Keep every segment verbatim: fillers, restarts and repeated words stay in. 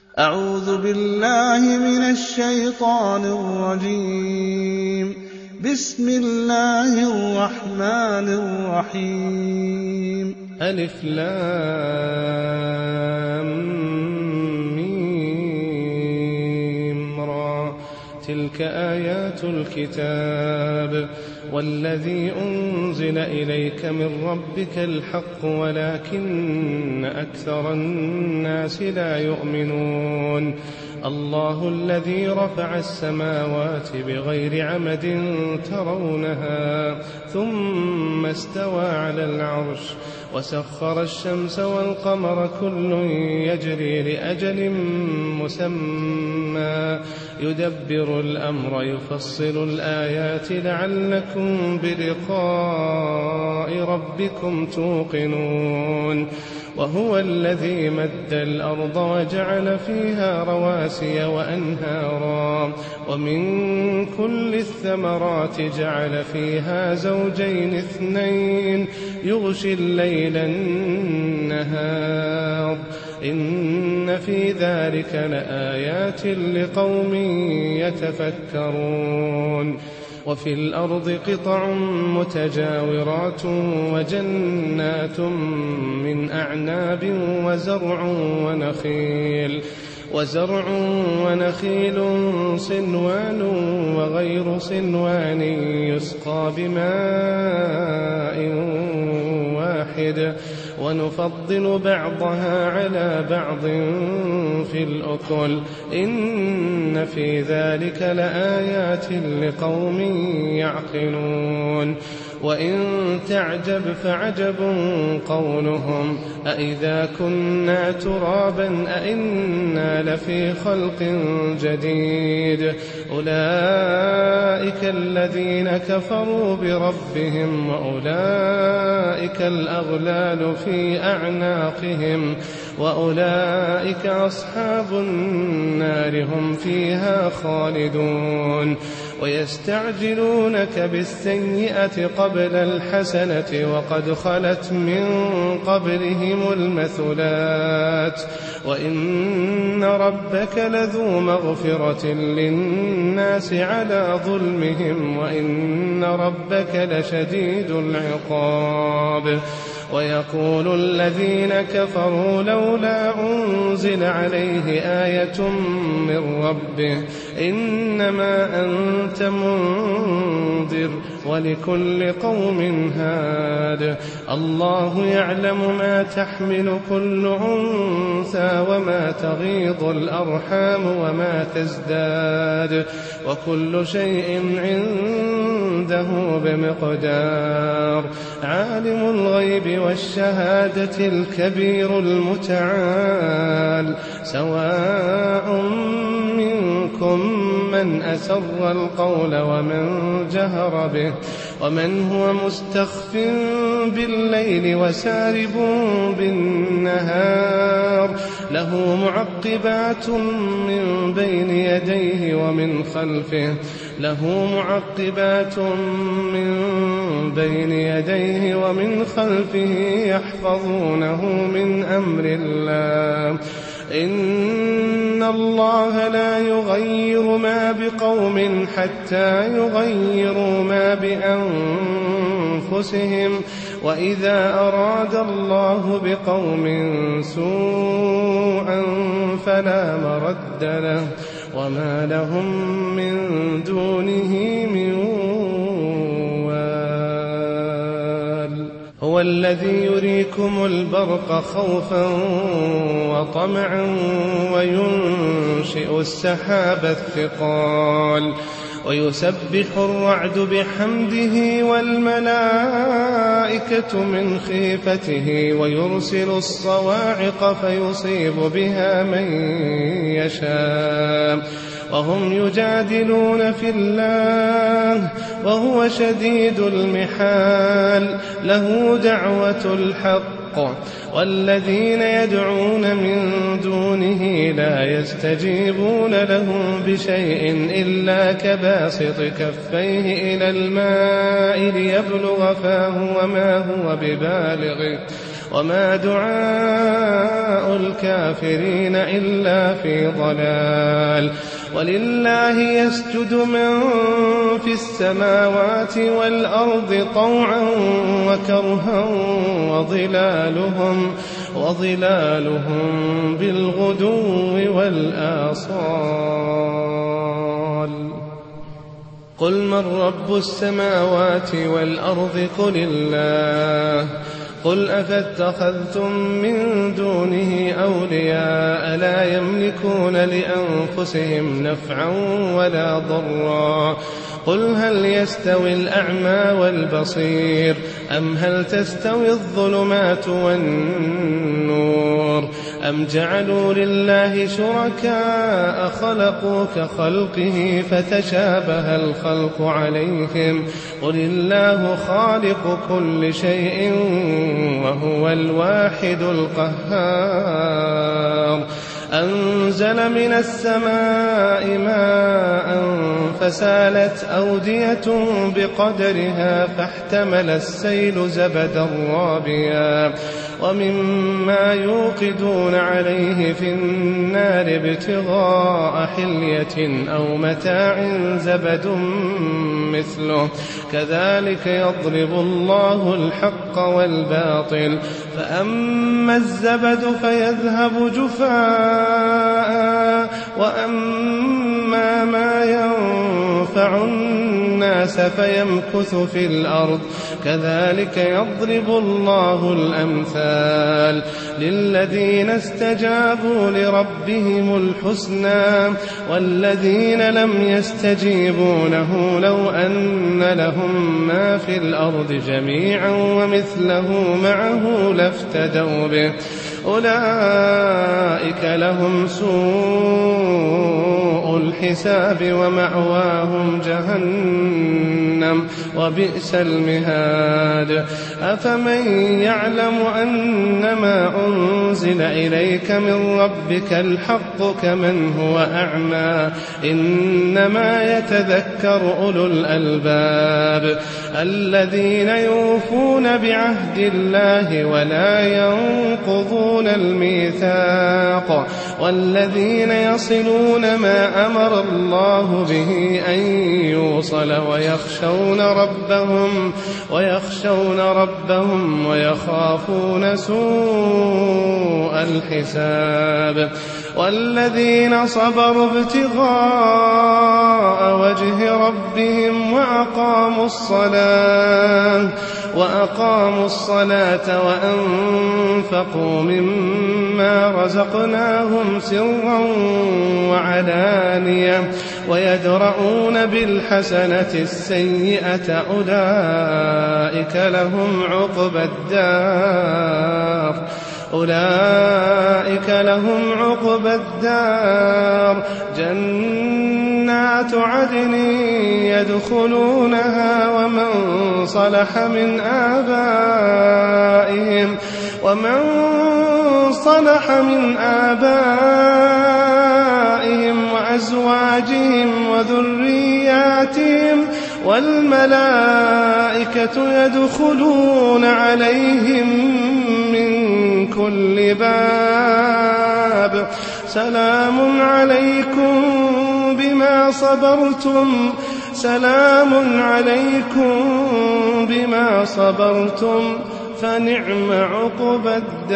أعوذ بالله من الشيطان الرجيم. بسم الله الرحمن الرحيم. ألف لام ميم را. تلك آيات الكتاب والذي أنزل إليك من ربك الحق ولكن أكثر الناس لا يؤمنون. الله الذي رفع السماوات بغير عمد ترونها ثم استوى على العرش وسخر الشمس والقمر كل يجري لأجل مسمى يدبر الأمر يفصل الآيات لعلكم بلقاء ربكم توقنون. وهو الذي مد الأرض وجعل فيها رواسي وأنهارا ومن كل الثمرات جعل فيها زوجين اثنين يغشي الليل النهار إن في ذلك لآيات لقوم يتفكرون. وفي الأرض قطع متجاورات وجنات من أعناب وزرع ونخيل وزرع ونخيل صنوان وغير صنوان يسقى بماء واحد ونفضل بعضها على بعض في الأكل إن في ذلك لآيات لقوم يعقلون. وإن تعجب فعجب قولهم أإذا كنا ترابا أإنا لفي خلق جديد أولئك الذين كفروا بربهم وأولئك الأغلال في أعناقهم وأولئك أصحاب النار هم فيها خالدون. ويستعجلونك بالسيئة قبل الحسنة وقد خلت من قبلهم المثلات وإن ربك لذو مغفرة للناس على ظلمهم وإن ربك لشديد العقاب. ويقول الذين كفروا لولا أنزل عليه آية من ربه إنما أنت منذر ولكل قوم هاد. الله يعلم ما تحمل كل أنثى وما تغيض الأرحام وما تزداد وكل شيء عنده بمقدار. عالم الغيب والشهادة الكبير المتعال سواء منكم من أسر القول ومن جهر به ومن هو مستخف بالليل وسارب بالنهار له معقبات من بين يديه ومن خلفه له معقبات من بين يديه ومن خلفه يحفظونه من أمر الله إن الله لا يغير ما بقوم حتى يغيروا ما بأنفسهم وإذا أراد الله بقوم سوءا فلا مرد له وما لهم من دونه من وال. هو الذي يريكم البرق خوفا وطمعا وينشئ السحاب الثقال ويسبح الرعد بحمده والملائكة من خيفته ويرسل الصواعق فيصيب بها من يشاء وهم يجادلون في الله وهو شديد المحال له دعوة الحق والذين يدعون من دونه لا يستجيبون لهم بشيء إلا كباسط كفيه إلى الماء ليبلغ فاه وما هو ببالغه وما دعاء الكافرين إلا في ضلال. ولله يسجد من في السماوات والأرض طوعا وكرها وظلالهم, وظلالهم بالغدو والآصال. قل من رب السماوات والأرض قل الله. قل أفاتخذتم من دونه أولياء لا يملكون لأنفسهم نفعا ولا ضرا. قل هل يستوي الأعمى والبصير أم هل تستوي الظلمات والنور أم جعلوا لله شركاء خلقوا كخلقه فتشابه الخلق عليهم. قل الله خالق كل شيء وهو الواحد القهار. أنزل من السماء ماء فسالت أودية بقدرها فاحتمل السيل زبدا رابيا ومما يوقدون عليه في النار ابتغاء حلية أو متاع زبد مثله كذلك يضرب الله الحق والباطل. فأما الزبد فيذهب جفاء وأما ما ينفع الناس فيمكث في الأرض كذلك يضرب الله الأمثال للذين استجابوا لربهم الحسنى والذين لم يستجيبوا له لو أن لهم ما في الأرض جميعا ومثله معه لافتدوا به أولئك لهم سوء الحساب ومأواهم جهنم وبئس المهاد. أفمن يعلم أنما أنزل إليك من ربك الحق كمن هو أعمى إنما يتذكر أولو الألباب الذين يوفون بعهد الله ولا ينقضون الميثاق والذين يصلون ما أمر الله به أن يوصل ويخشون ربهم ويخشون ربهم ويخافون سوء الحساب. والذين صبروا ابتغاء وجه ربهم وأقاموا الصلاة وأقاموا الصلاة وأنفقوا مما رزقناهم سرا وعلانية ويدرؤون بالحسنة السيئة أولئك لهم عقبى الدار أولئك لهم عقبى الدار جنات عدن يدخلونها ومن صلح من آبائهم ومن صلح من آبائهم وأزواجهم وذرياتهم والملائكة يدخلون عليهم من كل باب سلام عليكم بما صبرتم سلام عليكم بما صبرتم فنعم عقبى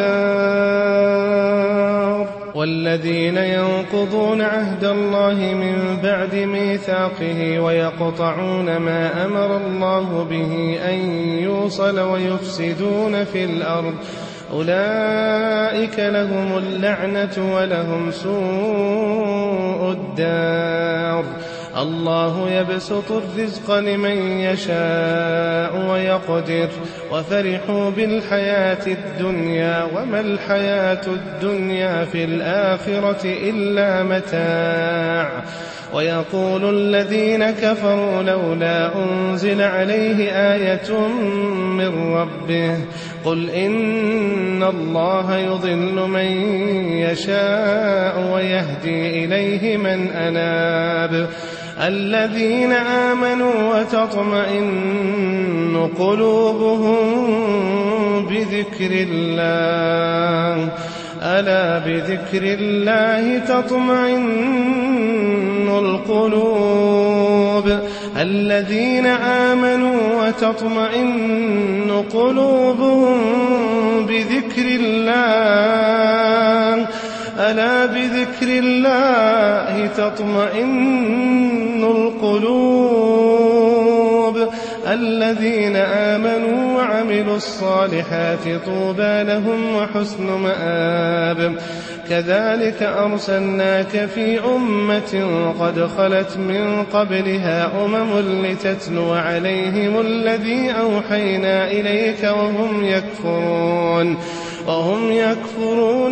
الدار. والذين ينقضون عهد الله من بعد ميثاقه ويقطعون ما أمر الله به أن يوصل ويفسدون في الأرض أولئك لهم اللعنة ولهم سوء الدار. الله يبسط الرزق لمن يشاء ويقدر وفرحوا بالحياة الدنيا وما الحياة الدنيا في الآخرة إلا متاع. ويقول الذين كفروا لولا أنزل عليه آية من ربه قل إن الله يضل من يشاء ويهدي إليه من أناب الذين آمنوا وتطمئن قلوبهم بذكر الله ألا بذكر الله تطمئن القلوب الذين آمنوا وتطمئن قلوبهم بذكر الله ألا بذكر الله تطمئن القلوب الذين آمنوا وعملوا الصالحات طوبى لهم وحسن مآب كذلك أرسلناك في أمة قد خلت من قبلها أمم لتتلو عليهم الذي أوحينا إليك وهم يكفرون وهم يكفرون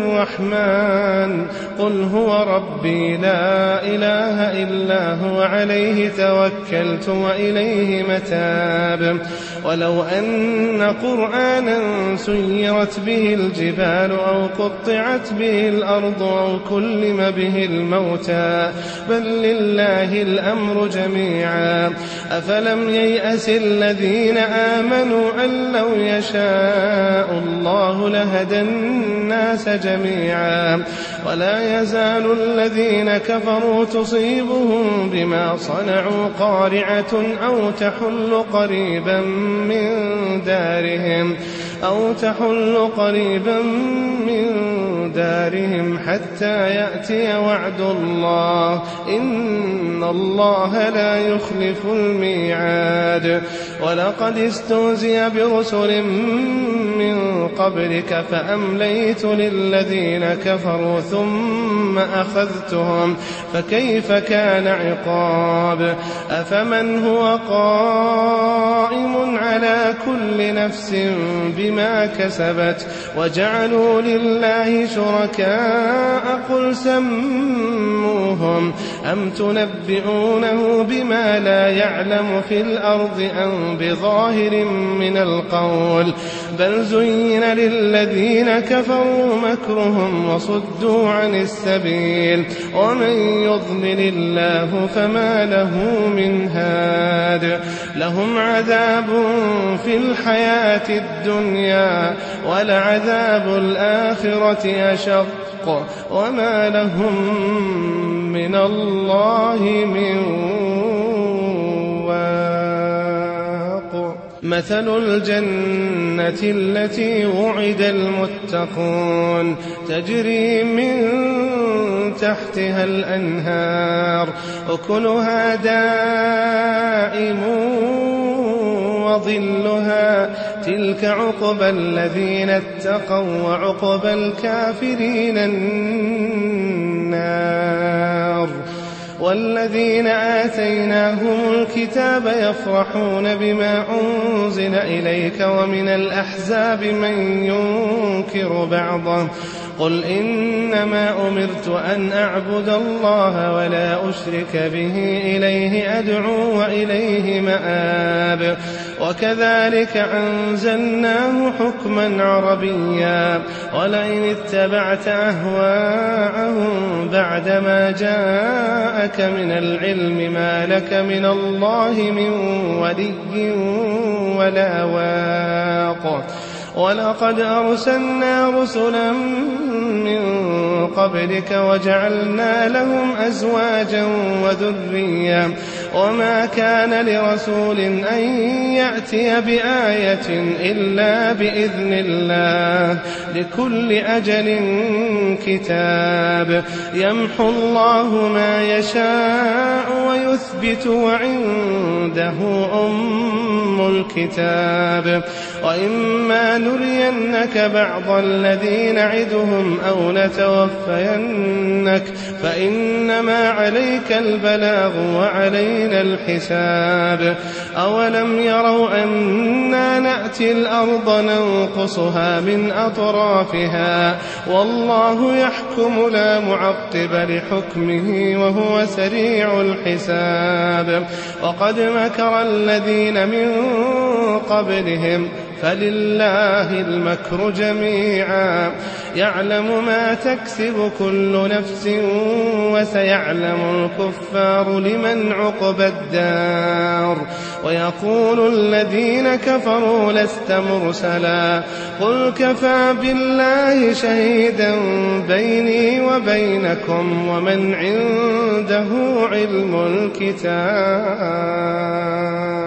بالرحمن قل هو ربي لا إله إلا هو عليه توكلت وإليه متاب ولو أن قرآنا سيرت به الجبال أو قطعت به الأرض أو كلم به الموتى بل لله الأمر جميعا أفلم ييأس الذين آمنوا أن لو يشاء الله لهدى الناس جميعا ولا يزال الذين كفروا تصيبهم بما صنعوا قارعة أو تحل قريبا من دارهم أو تحل قريبا من دارهم حتى يأتي وعد الله إن الله لا يخلف الميعاد ولقد استهزئ برسل من قبلك فأمليت للذين كفروا ثم أخذتهم فكيف كان عقاب أفمن هو قائم على كل نفس بما كسبت وجعلوا لله شركاء قل سموهم أم تنبئونه بما لا يعلم في الأرض أم بظاهر من القول بل زين للذين كفروا مكرهم وصدوا عن السبيل ومن يضلل الله فما له من هاد لهم عذاب في الحياة الدنيا ولعذاب الآخرة أشق وما لهم من الله من واق مثل الجنة التي وعد المتقون تجري من تحتها الأنهار أكلها دائم وظلها تلك عقبى الذين اتقوا وعقبى الكافرين النار والذين آتيناهم الكتاب يفرحون بما أنزل إليك ومن الأحزاب من ينكر بعضه قل إنما أمرت أن أعبد الله ولا أشرك به إليه أدعو وإليه مآب وكذلك أنزلناه حكما عربيا ولئن اتبعت أهواءهم بعدما جاءك من العلم ما لك من الله من ولي ولا واق ولقد أرسلنا رسلا من قبلك وجعلنا لهم أزواجا وذريا وما كان لرسول أن يأتي بآية إلا بإذن الله لكل أجل كتاب يمحو الله ما يشاء ويثبت وعنده أم الكتاب وإما نرينك بعض الذي نعدهم أو نتوفينك فإنما عليك البلاغ وعلينا الحساب أولم يروا أنا نأتي الأرض ننقصها من أطرافها والله يحكم لا معقب لحكمه وهو سريع الحساب وقد مكر الذين من قبلهم فلله المكر جميعا يعلم ما تكسب كل نفس وسيعلم الكفار لمن عقبى الدار ويقول الذين كفروا لست مرسلا قل كفى بالله شهيدا بيني وبينكم ومن عنده علم الكتاب.